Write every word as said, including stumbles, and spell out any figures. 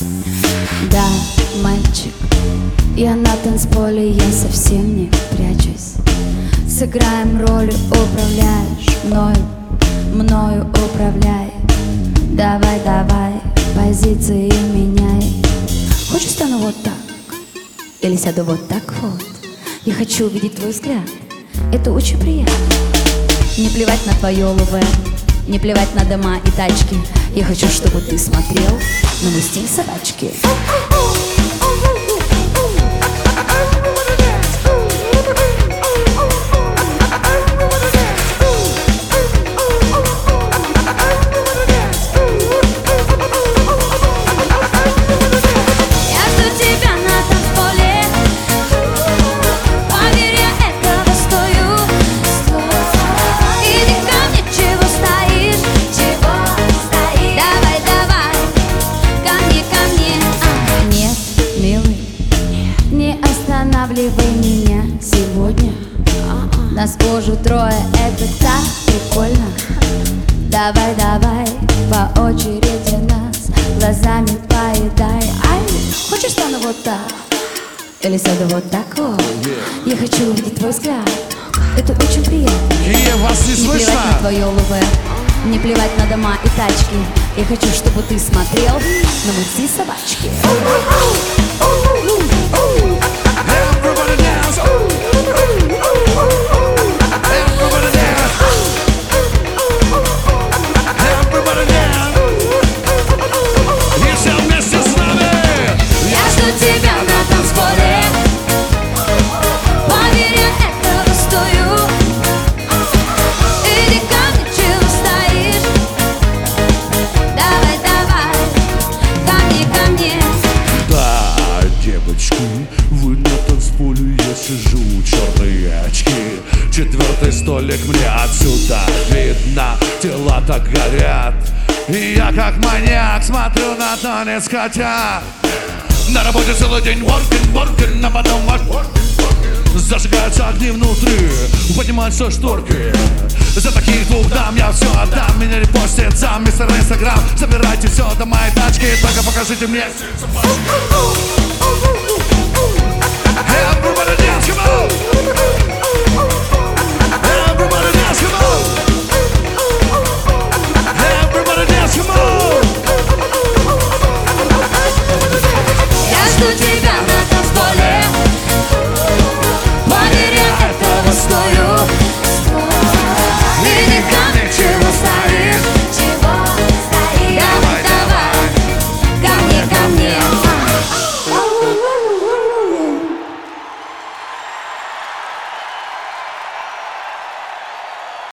Да, мальчик, я на танцполе, я совсем не прячусь. Сыграем роли, управляешь мною, мною управляй. Давай, давай, позиции меняй. Хочешь, стану вот так? Или сяду вот так вот? Я хочу увидеть твой взгляд, это очень приятно. Не плевать на твое ЛВ, не плевать на дома и тачки. Я хочу, чтобы ты смотрел на мой стиль собачки. Останавливай меня сегодня. Нас уже трое, это так прикольно. Давай, давай, по очереди нас глазами поедай. Ай, хочешь, стану вот так? Или сяду вот так вот? Я хочу увидеть твой взгляд, это очень приятно. Я вас не слышно. Не плевать на твое ЛВ, не плевать на дома и тачки. Я хочу, чтобы ты смотрел на мой стиль собачки. Everybody dance. Everybody dance. Everybody dance. И все вместе с нами. Я жду тебя на танцполе. Поверь, я этого стою. Иди ко мне, чего стоишь? Давай, давай, ко мне, ко мне. Да, девочки, вы на танцполе, я сижу, черные очки. Четвертый столик мне отсюда видно, тела так горят. И я как маньяк смотрю на танец котят. На работе целый день working, working, а потом working. Зажигаются огни внутри, поднимаются шторки. За таких двух дам я все отдам. Меня репостит сам мистер Инстаграм. Забирайте все до моей тачки, только покажите мне.